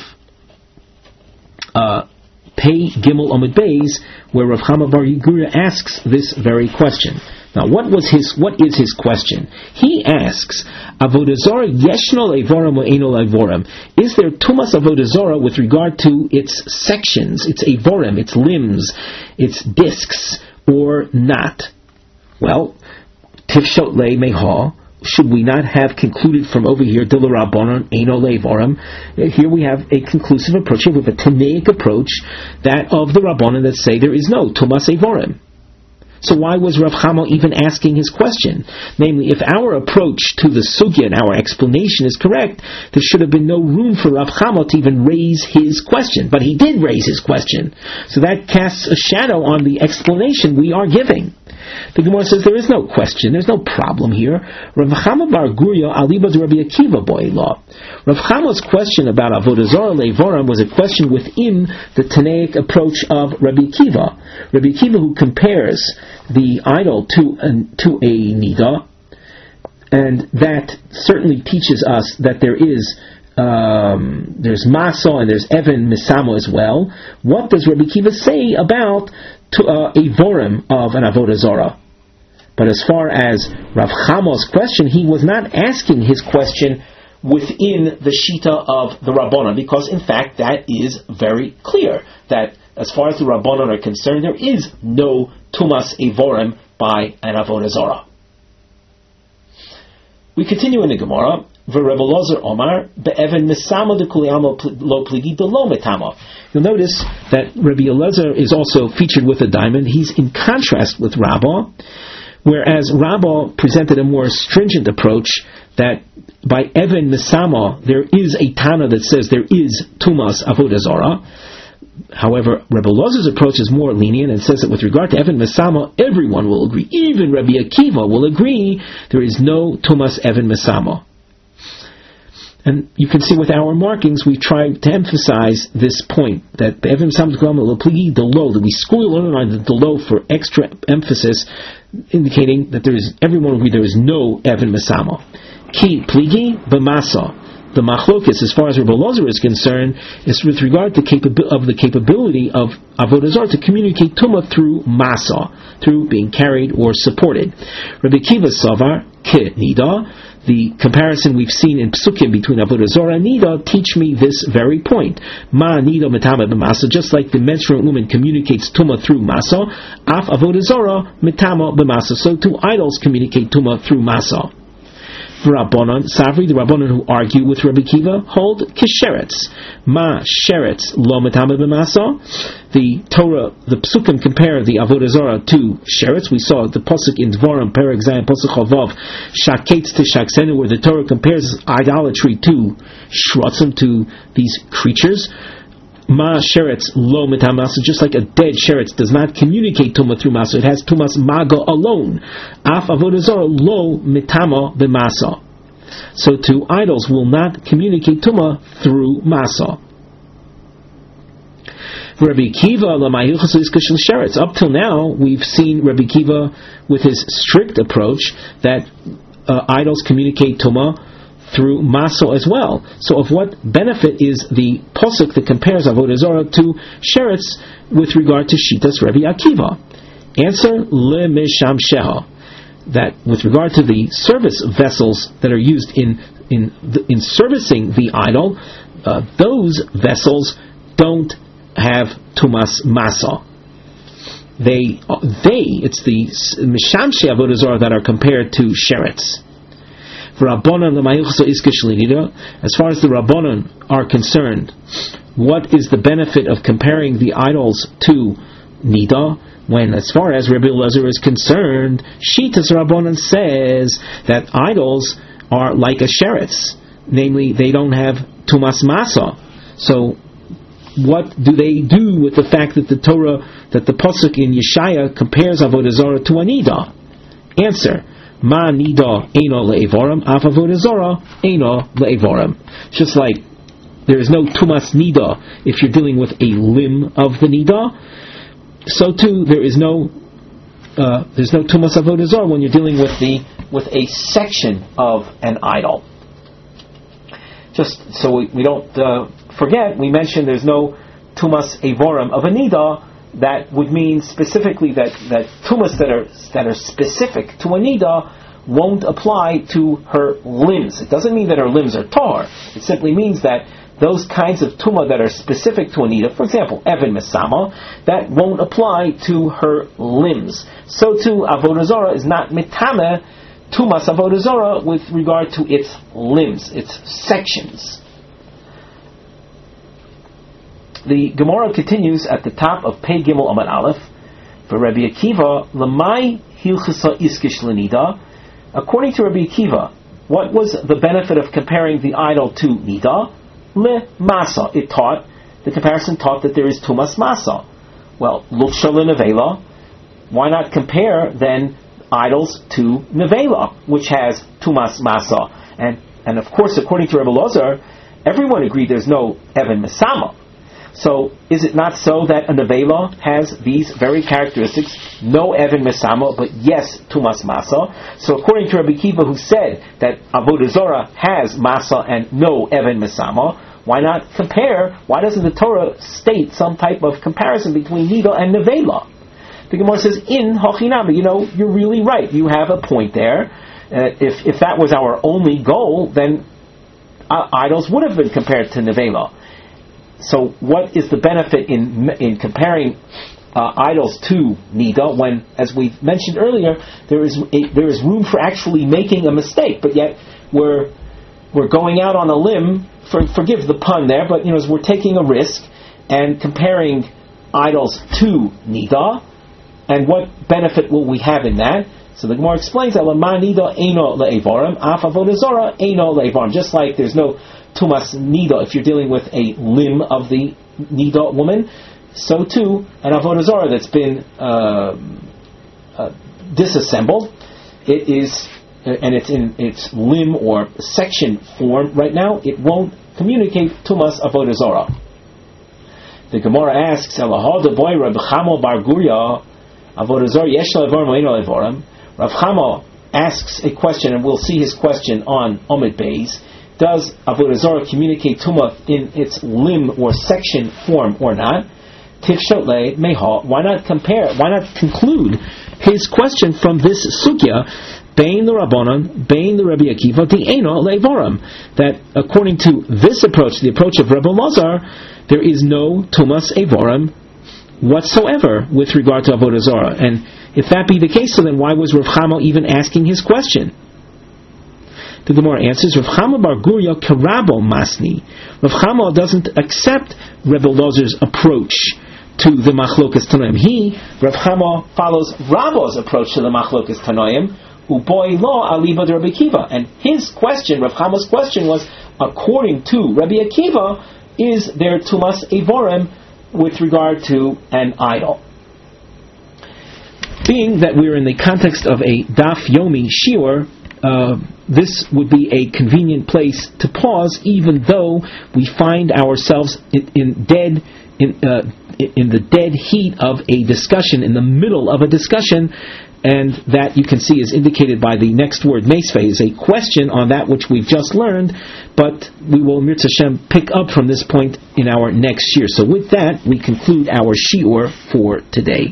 [SPEAKER 1] Pei Gimel Amud Beis, where Rav Chama bar Guria asks this very question. Now, what is his question? He asks, Avodah Zarah yeshno le'evorim or eino le'evorim? Is there tumas avodah zarah with regard to its sections, its evorim, its limbs, its discs, or not? Well, Tifshot Le Meha, should we not have concluded from over here, Dila Rabbanon, Eino Levorim? Here we have a conclusive approach, we have a Tanaic approach, that of the Rabbanon that say there is no Tumas Evorim. So why was Rav Chama even asking his question? Namely, if our approach to the sugya and our explanation is correct, there should have been no room for Rav Chama to even raise his question. But he did raise his question. So that casts a shadow on the explanation we are giving. The Gemara says there is no question, there's no problem here. Rav Chama bar Gurya alibad Rabbi Akiva boilah. Rav Chama's question about Avodah Zarah Levorim was a question within the Tanaic approach of Rabbi Akiva. Rabbi Akiva, who compares the idol to a nida, and that certainly teaches us that there's Masa and there's Evan Misamo as well. What does Rabbi Akiva say about a vorim of an Avodah Zarah? But as far as Rav Chama's question, he was not asking his question within the Shita of the Rabbanon, because in fact that is very clear, that as far as the Rabbanon are concerned, there is no Tumas Evorim by an Avodah Zarah. We continue in the Gemara. Rebbe Elazar Omar be'even misama de kuliyama lo pligi de lo metama. You'll notice that Rabbi Elazar is also featured with a diamond. He's in contrast with Rabbah, whereas Rabbah presented a more stringent approach that by Evan Misama there is a Tana that says there is Tumas Avodah Zarah. However, Rebbe Elazar's approach is more lenient and says that with regard to Evan Misama, everyone will agree. Even Rabbi Akiva will agree there is no Tumas Evan Misama. And you can see with our markings, we've tried to emphasize this point, that that we school on the low for extra emphasis, indicating that everyone will agree there is no Evan Masama. Ki pligi b'masa. The machlokes, as far as Rebbe Elazar is concerned, is with regard to the capability of Avodah Zarah to communicate Tumah through masa, through being carried or supported. Rabbi Akiva Savar ke nida. The comparison we've seen in Psukim between Avodah Zarah and Nida teach me this very point. Ma Nida Metama b'masa, just like the menstruant woman communicates Tumah through Masa, Af Avodah Zarah Metama b'masa, so too idols communicate Tumah through Masa. Rabbanon, Savri, the Rabbanon who argue with Rabbi Akiva, hold Kisheretz. Ma Sheretz lo metama b'masa. The Torah, the Psukim compare the Avodah Zarah to Sheretz. We saw the Pasuk in Dvarim, Perek Zayin, Pasuk Chavav, Shaketz to Shaksenu, where the Torah compares idolatry to Shrotzim, to these creatures. Ma sheretz lo mitamasa, just like a dead sheretz does not communicate tumah through masa, it has tumas maga alone. Af avodah zarah lo mitama b'masa. So too, idols will not communicate tumah through masa. Rabbi Akiva sheretz. Up till now, we've seen Rabbi Akiva with his strict approach that idols communicate tumah through maso as well. So of what benefit is the posuk that compares Avodah Zarah to Sheretz with regard to Shitas Rabbi Akiva? Answer, le misham sheha. That with regard to the service vessels that are used in servicing the idol, those vessels don't have tumas masa. It's the misham she Avodah Zarah that are compared to Sheretz. As far as the Rabbanon are concerned, what is the benefit of comparing the idols to Nida, when as far as Rabbi Elazar is concerned, Shitas Rabbanon says that idols are like a sheretz, namely they don't have tumas masa. So what do they do with the fact that the Torah, that the Pasuk in Yeshaya compares Avodah Zarah to a Nida? Answer, Ma nida eino le'evorim, af avodah zarah eino le'evorim. Just like there is no tumas nida if you're dealing with a limb of the nida, so too there is no tumas avodah zarah when you're dealing with a section of an idol. Just so we don't forget, we mentioned there's no tumas evorim of a nida. That would mean specifically that tumas that are specific to a nida won't apply to her limbs. It doesn't mean that her limbs are tar. It simply means that those kinds of tumah that are specific to a nida, for example, Evan Mesama, that won't apply to her limbs. So too, Avodah Zarah is not mitame tumas Avodah Zarah with regard to its limbs, its sections. The Gemara continues at the top of Pei Gimel Amud Aleph. For Rabbi Akiva, Lamai Hilchasa Iskish Lenida. According to Rabbi Akiva, what was the benefit of comparing the idol to Nida? Le Masa. The comparison taught that there is Tumas Masa. Well, Luksha le Nevela. Why not compare then idols to Nevela, which has Tumas Masa? And of course, according to Rebbe Lozer, everyone agreed there's no Evan Mesama. So, is it not so that a Nevela has these very characteristics? No Evan Mesama, but yes, Tumas Masa. So, according to Rabbi Akiva, who said that Avodah Zarah has Masa and no Evan Mesama, why not compare? Why doesn't the Torah state some type of comparison between Nida and Nevela? The Gemara says, in Hochinami, you're really right. You have a point there. If that was our only goal, then idols would have been compared to Nevela. So what is the benefit in comparing idols to Nida when, as we mentioned earlier, there is room for actually making a mistake, but yet we're going out on a limb, forgive the pun there, but as we're taking a risk and comparing idols to Nida, and what benefit will we have in that? So the Gemara explains that Lama Nida Eino Le'evarim, Af Avodah Zarah Eino Le'evarim. Just like there's no Tumas Nida if you're dealing with a limb of the Nida woman, so too an Avodah Zarah that's been disassembled, it is, and it's in its limb or section form right now, it won't communicate Tumas Avodah Zarah. The Gemara asks, Elahah de boy Reb Chamo Bar Guria Avodah Zarah Yesh Le'evarim Eino Le'evarim. Rav Chamo asks a question, and we'll see his question on Omid Beis. Does Avodah Zarah communicate Tumah in its limb or section form or not? Tifshot le meha. Why not compare? Why not conclude his question from this sugya? Bein the Rabbanon, bein the Rabbi Akiva, the Eino le'evarim. That according to this approach, the approach of Rebbe Lazar, there is no Tumas Evarim whatsoever with regard to Avodah Zarah. And if that be the case, so then why was Rav Chama even asking his question? The Gemara answers, Rav Chama Bar Guria Karabo Masni. Rav Chama doesn't accept Rebbe Lozer's approach to the Machlokas Tanoim. Rav Chama, follows Rabbo's approach to the Machlokas Tanoim, Uboy Lo Aliba de Rabbi Akiva. And his question, Rav Chama's question was, according to Rabbi Akiva, is there Tumas Evarim with regard to an idol? Being that we're in the context of a Daf Yomi Shiur, this would be a convenient place to pause, even though we find ourselves in the dead heat of a discussion, in the middle of a discussion, and that you can see is indicated by the next word, Meisvei, is a question on that which we've just learned, but we will, Mirz Hashem, pick up from this point in our next year. So with that, we conclude our Shiur for today.